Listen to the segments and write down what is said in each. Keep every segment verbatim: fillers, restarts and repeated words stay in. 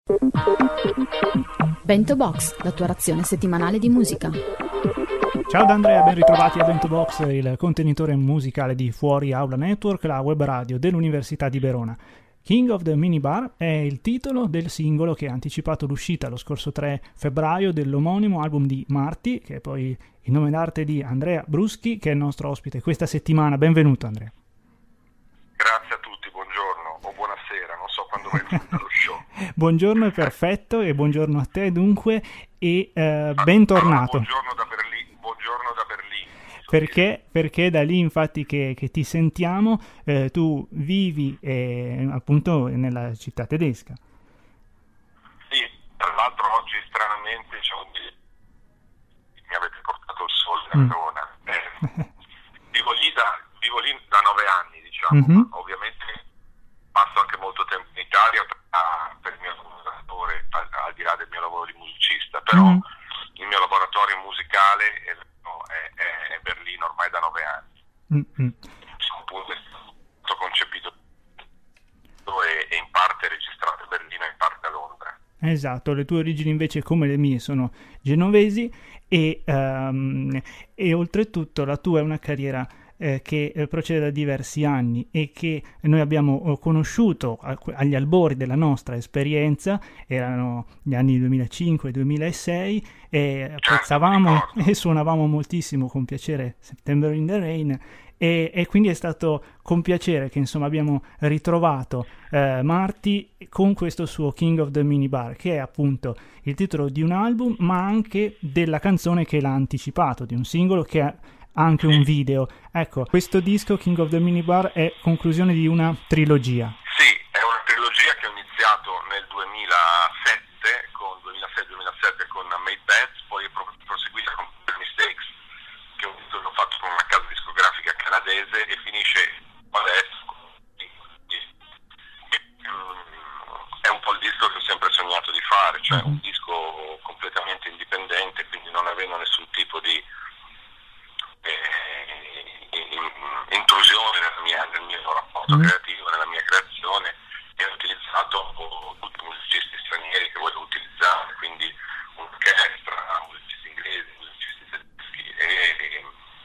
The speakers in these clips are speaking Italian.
Bento Box, la tua razione settimanale di musica. Ciao da Andrea, ben ritrovati a Bento Box, il contenitore musicale di Fuori Aula Network, la web radio dell'Università di Verona. King of the Minibar è il titolo del singolo che ha anticipato l'uscita lo scorso tre febbraio dell'omonimo album di Marti, che è poi il nome d'arte di Andrea Bruschi, che è il nostro ospite questa settimana. Benvenuto Andrea. Grazie a tutti, buongiorno o buonasera, non so quando vai in lo show. Buongiorno è perfetto e buongiorno a te dunque e eh, bentornato. Allora, buongiorno da Berlino, buongiorno da Berlino. Perché, perché da lì infatti che, che ti sentiamo, eh, tu vivi eh, appunto nella città tedesca. Sì, tra l'altro oggi stranamente diciamo, mi avete portato il sole da Verona. Mm. Eh, vivo, lì da, vivo lì da nove anni, diciamo, mm-hmm. ma ovviamente passo anche molto tempo in Italia per, per il mio lavoratore, al, al di là del mio lavoro di musicista, però mm-hmm. il mio laboratorio musicale è, è, è Berlino ormai da nove anni. Mm-hmm. Appunto è stato concepito e, e in parte registrato a Berlino e in parte a Londra. Esatto, le tue origini invece come le mie sono genovesi e, um, e oltretutto la tua è una carriera eh, che eh, procede da diversi anni e che noi abbiamo conosciuto a, agli albori della nostra esperienza, erano gli anni duemilacinque duemilasei e apprezzavamo e suonavamo moltissimo con piacere September in the Rain. E, e quindi è stato con piacere che insomma abbiamo ritrovato eh, Marti con questo suo King of the Minibar, che è appunto il titolo di un album ma anche della canzone che l'ha anticipato, di un singolo che ha anche un video. Ecco, questo disco King of the Minibar è conclusione di una trilogia. Sì, è una trilogia che ho iniziato nel duemilasette con duemilasei duemilasette con Made Bets, poi è proseguita con Mistakes, che ho fatto con una casa discografica canadese e finisce adesso. È un po' il disco che ho sempre sognato di fare, cioè un disco completamente indipendente, quindi non avendo nessun tipo di eh, intrusione nella mia, nel mio rapporto mm. creativo, nella mia creazione, e ho utilizzato tutti i musicisti stranieri che voglio utilizzare, quindi un'orchestra, musicisti inglesi, musicisti tedeschi, e,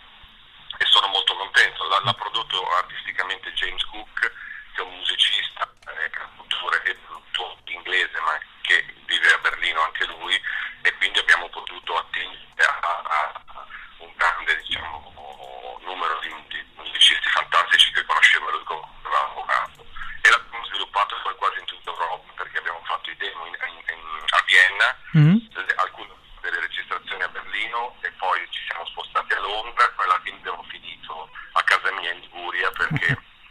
e sono molto contento. L'ha, l'ha prodotto artisticamente James Cook, che è un musicista, eh, cantautore e produttore inglese, ma che vive a Berlino anche lui, e quindi abbiamo potuto attingere a, a, a un grande, diciamo, numero di, di musicisti fantastici che conosceva lui come aveva lavorato, e l'abbiamo sviluppato poi quasi in tutta Europa, perché abbiamo fatto i demo in, in, in, a Vienna, mm. alcune delle registrazioni a Berlino, e poi ci siamo spostati a Londra, poi alla fine abbiamo finito a casa mia in Liguria, perché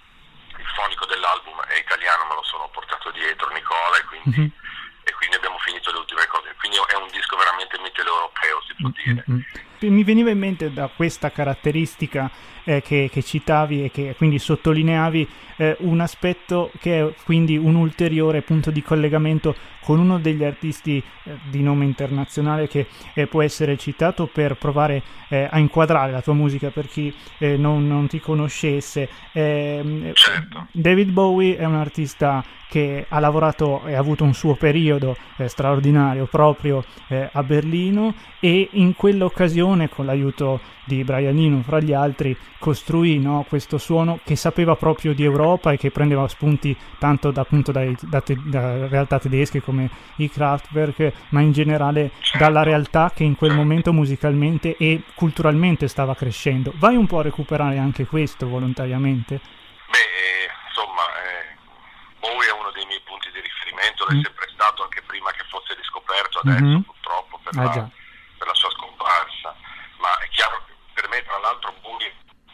il fonico dell'album è italiano, me lo sono portato dietro, Nicola, e quindi, mm-hmm. e quindi abbiamo finito le ultime cose. Quindi è un disco veramente mitteleuropeo, si può mm-hmm. dire. Mi veniva in mente da questa caratteristica eh, che, che citavi e che quindi sottolineavi eh, un aspetto che è quindi un ulteriore punto di collegamento con uno degli artisti eh, di nome internazionale che eh, può essere citato per provare eh, a inquadrare la tua musica per chi eh, non, non ti conoscesse. Eh, certo. David Bowie è un artista che ha lavorato e ha avuto un suo periodo eh, straordinario proprio eh, a Berlino, e in quell'occasione, con l'aiuto di Brian Eno fra gli altri, costruì, no, questo suono che sapeva proprio di Europa e che prendeva spunti tanto da, appunto dai, da, te, da realtà tedesche come i Kraftwerk, ma in generale dalla realtà che in quel momento musicalmente e culturalmente stava crescendo. Vai un po' a recuperare anche questo volontariamente? Beh, insomma, eh, Bowie è uno dei miei punti di riferimento, l'è mm. sempre stato anche prima che fosse riscoperto, adesso mm-hmm. purtroppo per, ah, la, per la sua scomparsa, ma è chiaro che per me tra l'altro Bowie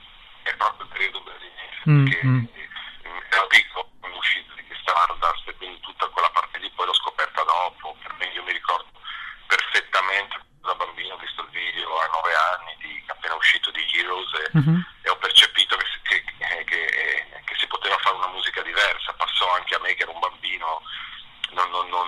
è proprio il periodo berlinese, mm-hmm. perché ero piccolo quando è uscito di Stardust, e quindi tutta quella parte lì poi l'ho scoperta dopo. Per me, io mi ricordo perfettamente da bambino, ho visto il video a nove anni di, appena uscito, di Heroes, e, mm-hmm. e ho percepito che, che, che, che si poteva fare una musica diversa. Passò anche a me che ero un bambino, non, non, non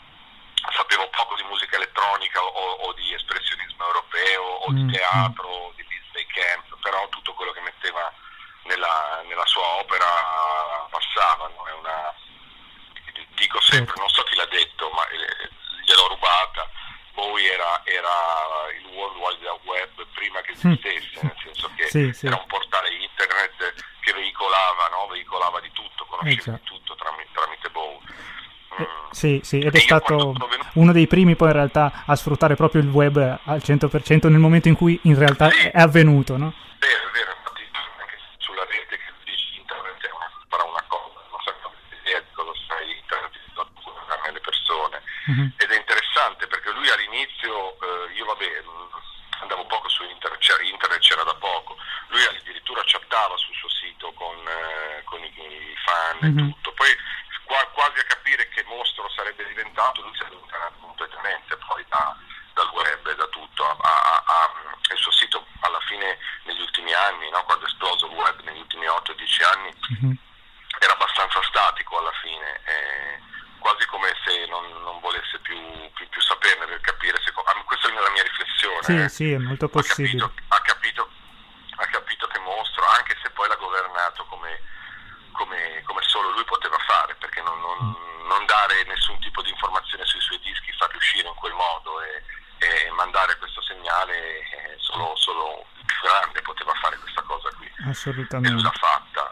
sapevo poco di musica elettronica o, o di espressionismo europeo o mm-hmm. di teatro o di Disney Camp, però tutto quello che metteva nella, nella sua opera passava, no? È una, dico sempre, non so chi l'ha detto, ma eh, gliel'ho rubata. Bowie era, era il World Wide Web prima che esistesse, nel senso che sì, sì. era un portale internet che veicolava, no? veicolava di tutto, conoscevi esatto. di tutto tramite, tramite Bowie. Mm. Eh, sì, sì, ed è E stato venuto... uno dei primi poi in realtà a sfruttare proprio il web al cento per cento nel momento in cui in realtà sì. è avvenuto, no? Vero, vero, infatti anche sulla rete che dici internet è una, farà una cosa, non sappiamo idea di cosa sai, internet nelle persone, mm-hmm. ed è interessante perché lui all'inizio, eh, io vabbè, andavo poco su internet, c'era, internet c'era da poco, lui addirittura chattava sul suo sito con, eh, con i, i fan mm-hmm. e tutto, poi qua, quasi a capire che mostro sarebbe diventato, lui si è allontanato completamente poi da, dal web e da tutto, a, a, a, il suo sito alla fine negli ultimi anni, no, quando è esploso il web negli ultimi otto dieci anni, mm-hmm. era abbastanza statico alla fine, eh, quasi come se non, non volesse più, più, più saperne per capire se, ah, questa è la mia riflessione. Sì, eh. sì, è molto possibile. Ha capito, ha capito, ha capito che mostro, anche se poi l'ha governato come, come, come solo lui poteva fare, perché non, non, non dare nessun tipo di informazione sui suoi dischi, farli uscire in quel modo e, e mandare questo segnale, eh, solo, solo il più grande poteva fare questa cosa qui. Assolutamente. E lui l'ha fatta.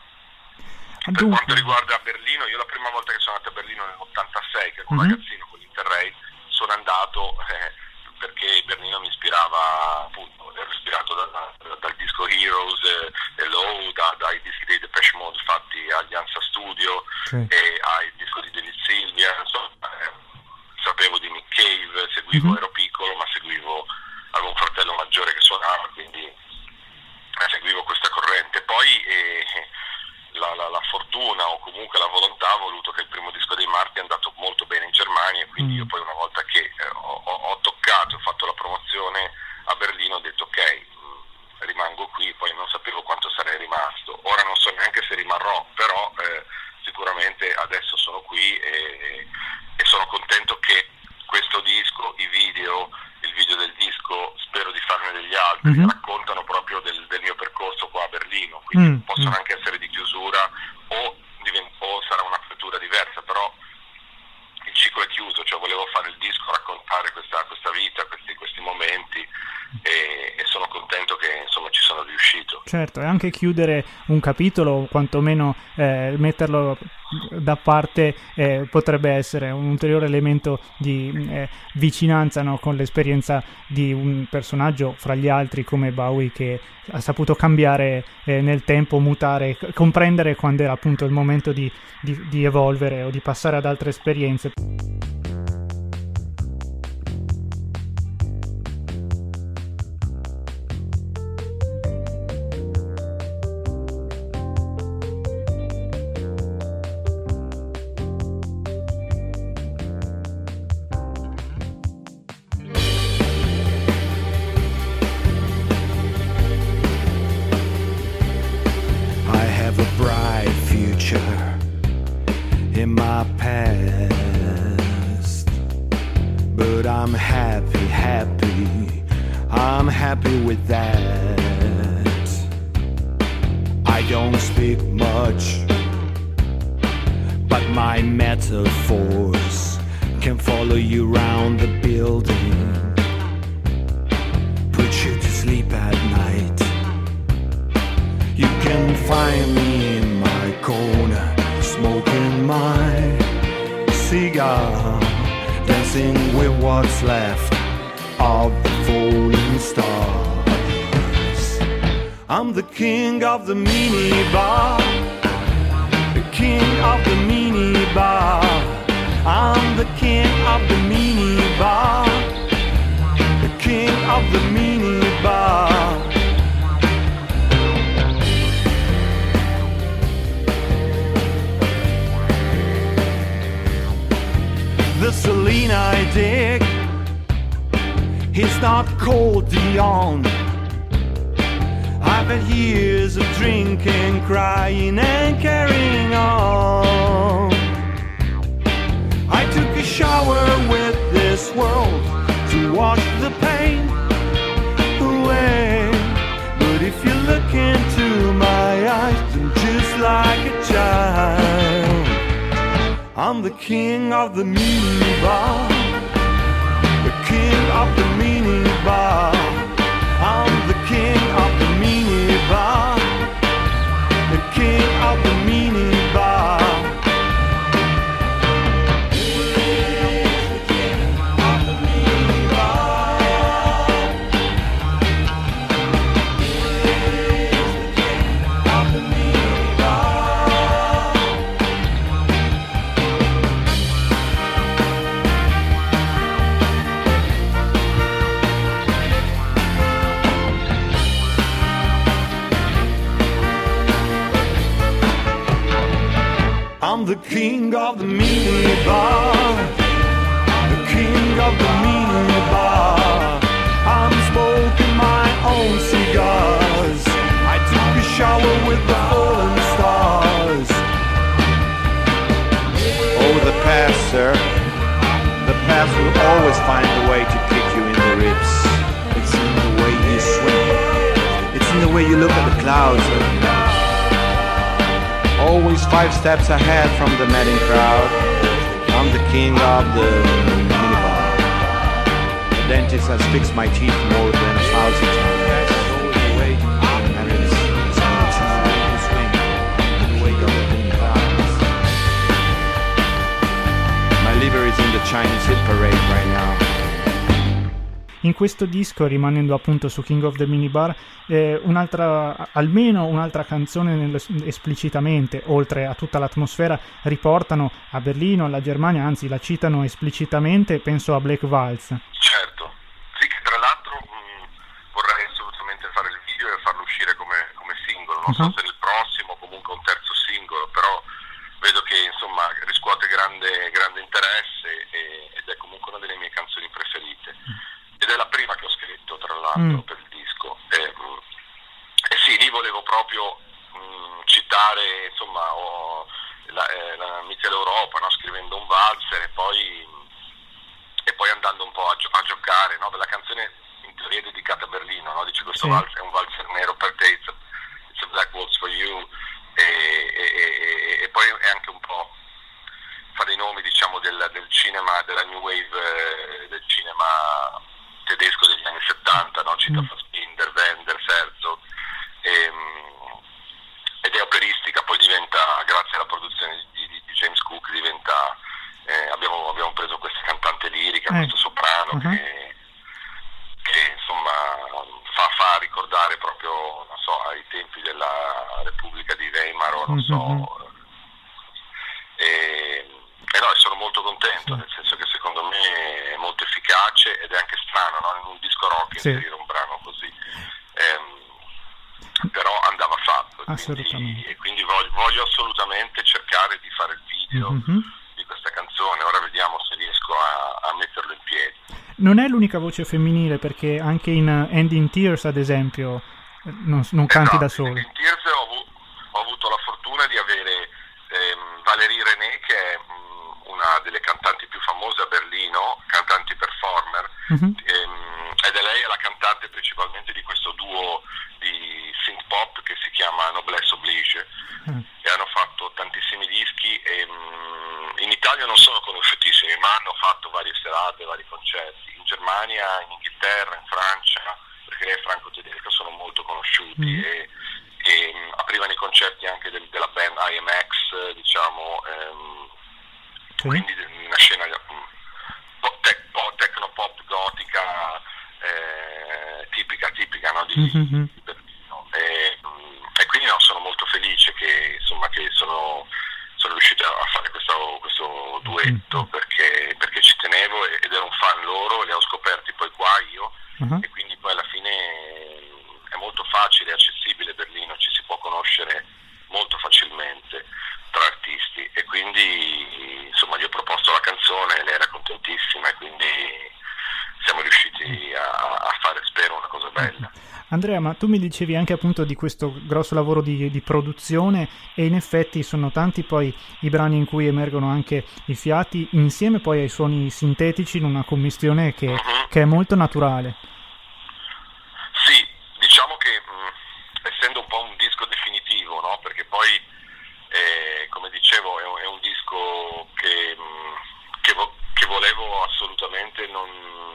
Per Dunque. quanto riguarda Berlino, io la prima volta che sono andato a Berlino nell'ottantasei, che ero un mm-hmm. ragazzino con l'Interrail, sono andato eh, perché Berlino mi ispirava, appunto, ero ispirato da, da, dal disco Heroes, eh, Hello, da, dai dischi dei Depeche Mode fatti agli Ansa Studio, sì. e ai disco di David Sylvia, insomma, eh, sapevo di Nick Cave, seguivo, mm-hmm. ero piccolo, ma seguivo, avevo un fratello maggiore che suonava, quindi eh, seguivo questa corrente. Poi eh, La, la, la fortuna o comunque la volontà ha voluto che il primo disco dei Marti è andato molto bene in Germania, e quindi mm. io poi una volta che eh, ho, ho toccato, ho fatto la promozione a Berlino, ho detto ok, mh, rimango qui, poi non sapevo quanto sarei rimasto, ora non so neanche se rimarrò, però eh, sicuramente adesso sono qui e, e sono contento che questo disco, i video, il video del disco, spero di farne degli altri, mm-hmm. raccontano proprio del, del mio percorso qua a Berlino, quindi mm-hmm. possono anche essere di chiusura o, divent- o sarà un'apertura diversa, però il ciclo è chiuso, cioè volevo fare il disco, raccontare questa, questa vita, questi, questi momenti, e, e sono contento che insomma ci sono riuscito. Certo, e anche chiudere un capitolo, o quantomeno eh, metterlo da parte, eh, potrebbe essere un ulteriore elemento di eh, vicinanza, no, con l'esperienza di un personaggio fra gli altri come Bowie, che ha saputo cambiare eh, nel tempo, mutare, c- comprendere quando era appunto il momento di, di, di evolvere o di passare ad altre esperienze. In my past, but I'm happy, happy, I'm happy with that. I don't speak much, but my metaphors can follow you around the building, put you to sleep at night. You can find me in my corner, smoking my cigar, dancing with what's left of the falling stars. I'm the king of the mini bar, the king of the mini bar. I'm the king of the mini bar, the king of the mini bar. The Celine I dig, he's not cold Dion. I've had years of drinking, crying and carrying on. I took a shower with this world to wash the pain away. But if you look into my eyes, I'm just like a child. I'm the king of the minibar, the king of the minibar. I'm the king of the minibar, the king of the minibar. I'm the king of the minibar, the king of the minibar. I'm smoking my own cigars. I took a shower with the fallen stars. Oh, the past, sir. The past will always find a way to kick you in the ribs. It's in the way you swim. It's in the way you look at the clouds. Always five steps ahead from the madding crowd. I'm the king of the minibar. The dentist has fixed my teeth more than a thousand times. That's always the way, and it's, it's the way to swim. The way of the clouds. My liver is in the Chinese hit parade right now. In questo disco, rimanendo appunto su King of the Minibar, eh, un'altra, almeno un'altra canzone nel, esplicitamente, oltre a tutta l'atmosfera, riportano a Berlino, alla Germania, anzi la citano esplicitamente, penso a Black Waltz. Certo, sì, che tra l'altro mh, vorrei assolutamente fare il video e farlo uscire come, come singolo, non uh-huh. so se nel prossimo, comunque un terzo singolo, però vedo che insomma riscuote grande, grande interesse e, ed è comunque una delle mie canzoni preferite. Ed è la prima che ho scritto, tra l'altro, mm. per il disco. E, e sì, lì volevo proprio mh, citare, insomma, ho, la, eh, la Mitteleuropa, no? Scrivendo un valzer e poi, e poi andando un po' a, gio- a giocare, no? La canzone in teoria è dedicata a Berlino, no? Dice questo sì. valzer, è un valzer nero per te, it's a, it's a black waltz for you, e, e, e, e poi è anche un po' fa dei nomi, diciamo, del, del cinema, della new wave, eh, del cinema tedesco degli anni settanta, no? Cita mm. Fassbinder, Wenders, Herzog, ehm, ed è operistica, poi diventa, grazie alla produzione di, di, di James Cook, diventa, eh, abbiamo, abbiamo preso questa cantante lirica, eh. questo soprano uh-huh. che, che insomma fa, fa ricordare proprio, non so, ai tempi della Repubblica di Weimar, o non so, uh-huh. e, e no, sono molto contento, nel senso che secondo me è molto efficace ed è anche strano, no? In un disco rock sì. inserire un brano così, ehm, però andava fatto, quindi, e quindi voglio, voglio assolutamente cercare di fare il video mm-hmm. di questa canzone. Ora vediamo se riesco a, a metterlo in piedi. Non è l'unica voce femminile, perché anche in uh, End in Tears, ad esempio, non, non canti esatto, da solo. In Tears ho, avu- ho avuto la fortuna di avere ehm, Valérie René, che è una delle cantanti più famose a Berlino, cantanti performer, mm-hmm. ehm, ed è lei è la cantante principalmente di questo duo di synth pop che si chiama Noblesse Oblige, mm. e hanno fatto tantissimi dischi e um, in Italia non sono conosciutissimi, ma hanno fatto varie serate, vari concerti in Germania, in Inghilterra, in Francia, perché lei è franco-tedesca, sono molto conosciuti mm. e, e um, aprivano i concerti anche del, della band I M X, diciamo, um, quindi una scena um, te- techno pop gotica, eh, tipica tipica no, di, mm-hmm. di Berlino, e, e quindi no, sono molto felice che insomma che sono, sono riuscito a fare questo, questo duetto, mm-hmm. perché, perché ci tenevo ed ero un fan loro, li ho scoperti poi qua io, mm-hmm. e quindi poi alla fine è molto facile, è accessibile Berlino, ci si può conoscere molto facilmente tra artisti, e quindi insomma gli ho proposto la canzone, lei era contentissima e quindi siamo riusciti a, a fare, spero, una cosa bella. Andrea, ma tu mi dicevi anche appunto di questo grosso lavoro di, di produzione, e in effetti sono tanti poi i brani in cui emergono anche i fiati insieme poi ai suoni sintetici, in una commistione che, uh-huh. che è molto naturale. Sì, diciamo che mh, essendo un po' un disco definitivo, no? Perché poi eh, come dicevo è un, è un disco che mh, assolutamente non,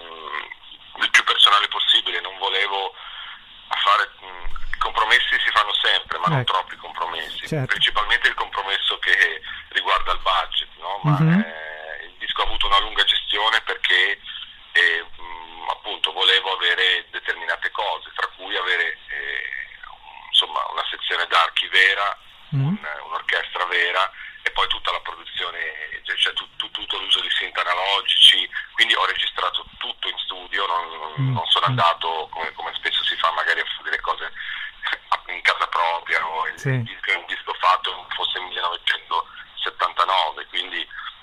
il più personale possibile, non volevo fare mh, compromessi si fanno sempre, ma non ecco. troppi compromessi, certo. principalmente il compromesso che riguarda il budget, no? Ma mm-hmm. eh, il disco ha avuto una lunga gestione perché eh, mh, appunto volevo avere determinate cose, tra cui avere eh, insomma una sezione d'archi vera, mm-hmm. un, un'orchestra vera e poi tutta la produzione, cioè tu, tu, tutto l'uso di synth analogici, quindi ho registrato tutto in studio, non, mm-hmm. non sono andato come, come spesso si fa magari a fare delle cose in casa propria, no? il, sì. il disco è un disco fatto fosse millenovecentosettantanove, quindi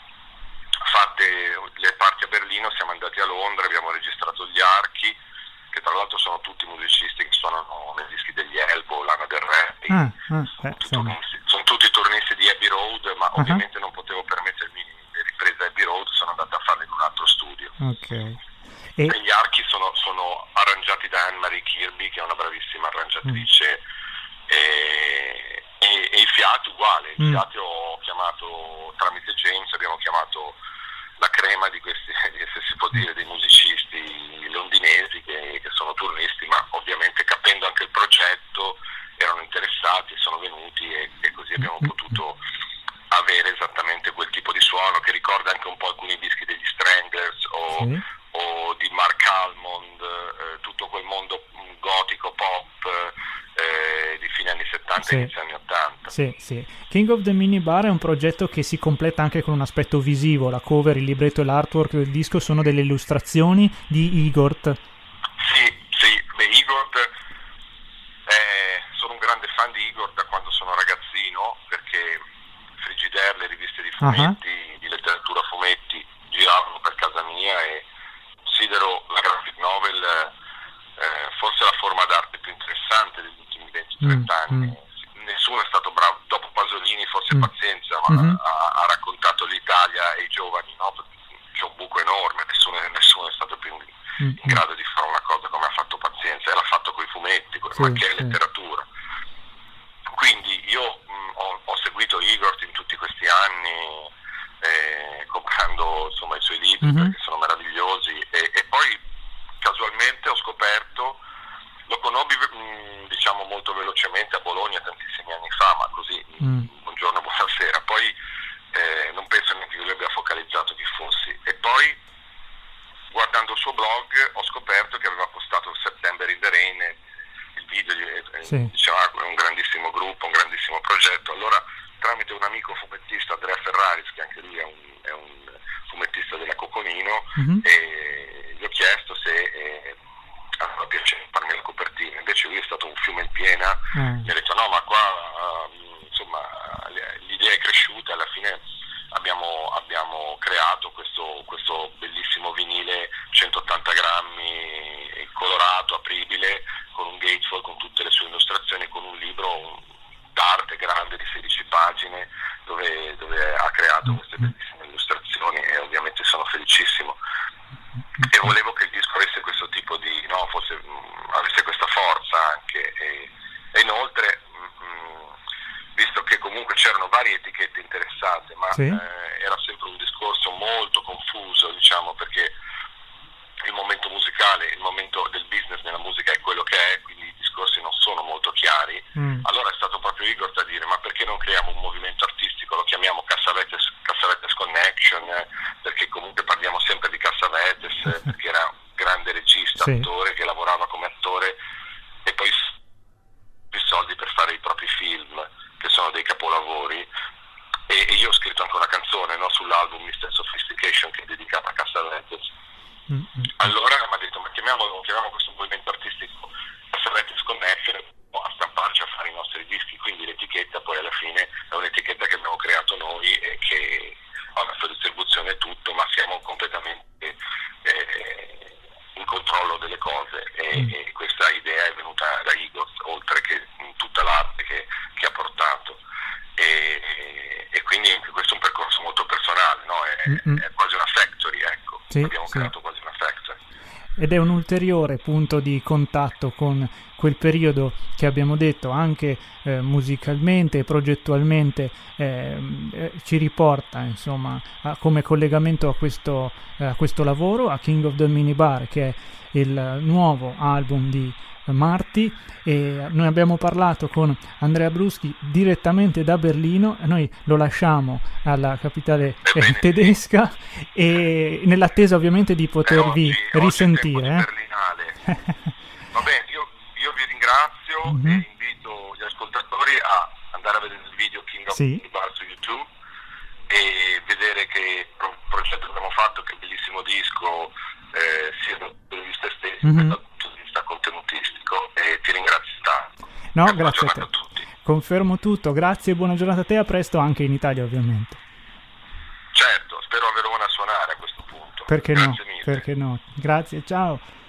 fatte le parti a Berlino siamo andati a Londra, abbiamo registrato gli archi, che tra l'altro sono tutti musicisti che suonano nei dischi degli Elbow, Lana Del Rey, ah, ah, eh, sono, sono tutti turnisti di Abbey Road, ma uh-huh. ovviamente non potevo permettermi le riprese a Abbey Road, sono andato a farle in un altro studio. Okay. E... e gli archi sono, sono arrangiati da Anne-Marie Kirby, che è una bravissima arrangiatrice, mm. e, e, e i fiati uguale, i mm. fiati ho chiamato tramite James, abbiamo chiamato la crema di questi, se si può dire, dei musicisti londinesi che, che sono turnisti, ma ovviamente capendo anche il progetto erano interessati e sono venuti e, e così abbiamo mm. potuto avere esattamente quel tipo di suono che ricorda anche un po' alcuni dischi degli Stranglers o, sì. o di Mark Almond, eh, tutto quel mondo gotico pop eh, di fine anni settanta sì. e inizio anni ottanta. Sì, sì. King of the Minibar è un progetto che si completa anche con un aspetto visivo, la cover, il libretto e l'artwork del disco sono delle illustrazioni di Igor. Sì, sì, beh, Igor, eh, sono un grande fan di Igor da quando sono ragazzino, perché Frigidaire, le riviste di fumetti, uh-huh. di letteratura fumetti, giravano per casa mia e considero la graphic novel eh, forse la forma d'arte più interessante degli ultimi venti trenta mm, anni. Mm. Nessuno è stato bravo, dopo Pasolini forse mm. Pazienza, ma mm-hmm. ha, ha raccontato l'Italia e i giovani, no? C'è un buco enorme, nessuno, nessuno è stato più in, mm-hmm. in grado di fare una cosa come ha fatto Pazienza, e l'ha fatto con i fumetti, sì, ma che è sì. letteratura. Quindi io mh, ho, ho seguito Igor in tutti questi anni, eh, comprando insomma i suoi libri mm-hmm. perché sono meravigliosi, e, e poi casualmente ho scoperto, lo conobbi mh, diciamo molto velocemente a Bologna tantissimi anni fa, ma così mm. buongiorno, buonasera, poi eh, non penso neanche che lui abbia focalizzato chi fossi, e poi guardando il suo blog ho scoperto che aveva postato September in the Rain, il video, eh, sì. diceva è un grandissimo gruppo, un grandissimo progetto. Allora tramite un amico fumettista, Andrea Ferraris, che anche lui è un, è un fumettista della Coconino, mm-hmm. e gli ho chiesto se eh, aveva piacere farmi la copertina, invece lui è stato un fiume in piena, mm. mi ha detto no, ma qua uh, insomma l'idea è cresciuta, alla fine abbiamo, abbiamo creato questo, questo bellissimo vinile centottanta grammi, colorato, apribile, con un gatefold, con tutte le sue illustrazioni, con un libro d'arte grande di sedici pagine dove, dove ha creato queste bellissime illustrazioni, e ovviamente sono felicissimo e volevo che il disco avesse questo tipo di, no, fosse, mh, avesse questa forza anche, e, e inoltre mh, visto che comunque c'erano varie etichette interessate, ma sì. eh, era sempre un discorso molto confuso, diciamo, perché il momento musicale, il momento del business nella musica è quello che è, quindi i discorsi non sono molto chiari. Mm. Allora è stato proprio Igor a dire: ma perché non creiamo un movimento artistico, lo chiamiamo Cassavetes, Cassavetes Connection, eh, perché comunque parliamo sempre di Cassavetes, eh, perché era un grande regista, sì. attore, che lavorava come attore e poi più soldi per fare i propri film, che sono dei capolavori, e, e io ho scritto anche una canzone, no, sull'album mister Sophistication, che è dedicata a Cassavetes. Mm-hmm. Allora mi ha detto: ma chiamiamo, chiamiamo questo movimento artistico Cassavetes Connection, a stamparci, a fare i nostri dischi. Quindi l'etichetta poi alla fine è un'etichetta che abbiamo creato noi e che ha una sua distribuzione e tutto, ma siamo completamente eh, in controllo delle cose, e, mm. e questa idea è venuta da Igor, oltre che tutta l'arte che, che ha portato, e, e quindi anche questo è un percorso molto personale, no? È, è quasi una factory, ecco. Sì, abbiamo sì. creato quasi una factory. ed è un ulteriore punto di contatto con quel periodo che abbiamo detto anche eh, musicalmente e progettualmente eh, eh, ci riporta insomma a, come collegamento a questo, eh, a questo lavoro, a King of the Minibar, che è il nuovo album di Marty. E noi abbiamo parlato con Andrea Bruschi direttamente da Berlino, noi lo lasciamo alla capitale eh, tedesca e nell'attesa ovviamente di potervi oggi, risentire. Oggi eh. Va bene, io, io vi ringrazio mm-hmm. e invito gli ascoltatori a andare a vedere il video King of sì. the Bar su YouTube e vedere che pro- progetto abbiamo fatto, che bellissimo disco, eh, sia dal punto di vista estetico mm-hmm. che dal punto di vista contenutistico, e ti ringrazio tanto. No, e grazie a te. A tutti. Confermo tutto, grazie e buona giornata a te, a presto anche in Italia ovviamente. Certo, spero a Verona suonare a questo punto. Perché Grazie no? mille. Perché no? Grazie, ciao.